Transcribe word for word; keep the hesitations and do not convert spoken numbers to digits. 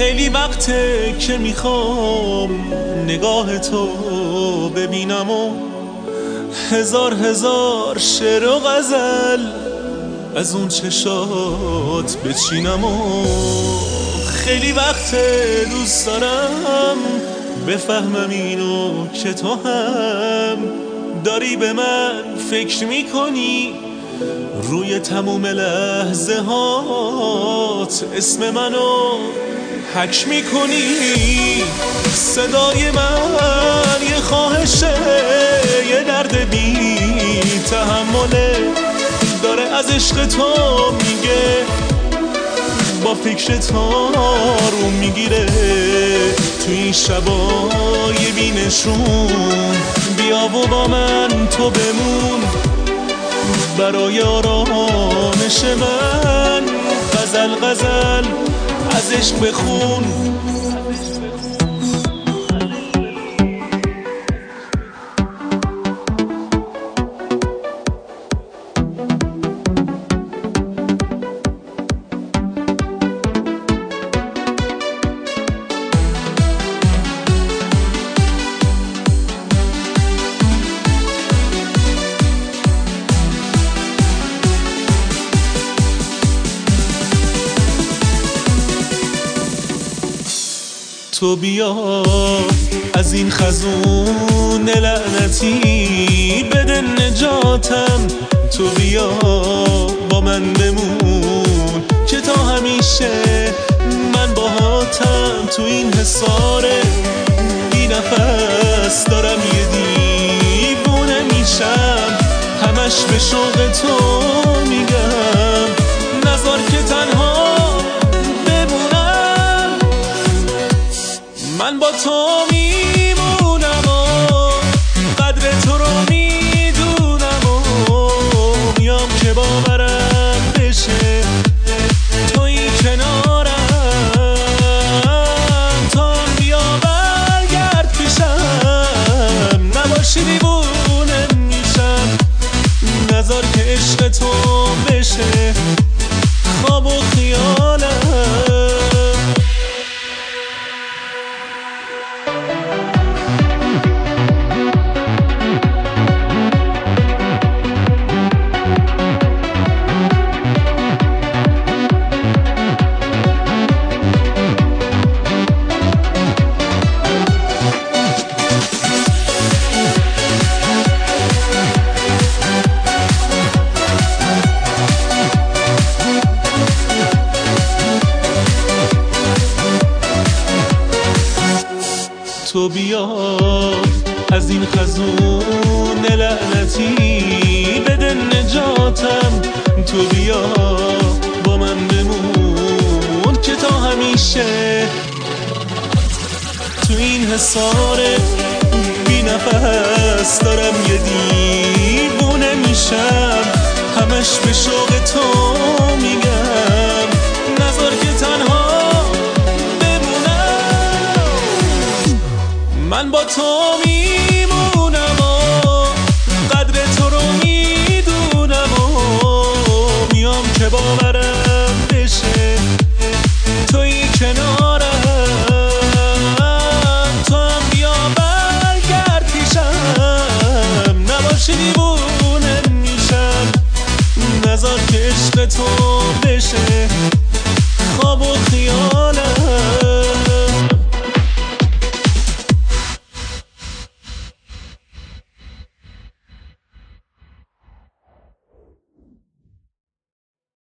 خیلی وقته که میخوام نگاه تو ببینم و هزار هزار شعر و غزل از اون چشات بچینم و خیلی وقته دوست دارم بفهمم اینو که تو هم داری به من فکر میکنی، روی تموم لحظه هات اسم منو حک میکنی. صدای من یه خواهشه، یه درد بی تحمله، داره از عشق تو میگه، با فکر تو رو میگیره. تو این شبای بی نشون بیا و با من تو بمون، برای آرامش من غزل غزل از عشق بخون. تو بیا از این خزون لعنتی بده نجاتم، تو بیا با من بمون که تا همیشه من باهاتم. تو این حصار بی نفس دارم یه دیوونه میشم، همش به شوق تو میگم نذار که تنها من با تو میمونم و قدر تو رو میدونم و میام که باورم بشه توی کنارم، تا بیا برگرد پیشم، نباشی دیوونه میشم، نذار که عشق تو بشه خواب و خیالم. تو بیا از این خزون لعنتی بده نجاتم، تو بیا با من بمون که تا همیشه تو این حصار بی نفس دارم یه دیوونه میشم، همش به شوق تو میگم نذار که تنها من با تو می